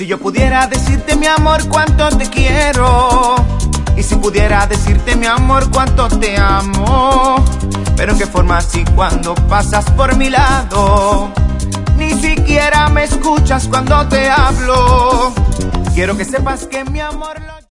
yo pudiera decirte, mi amor, cuánto te quiero, y si pudiera decirte, mi amor, cuánto te amo, pero en qué forma si cuando pasas por mi lado ni siquiera me escuchas cuando te hablo. Quiero que sepas que mi amor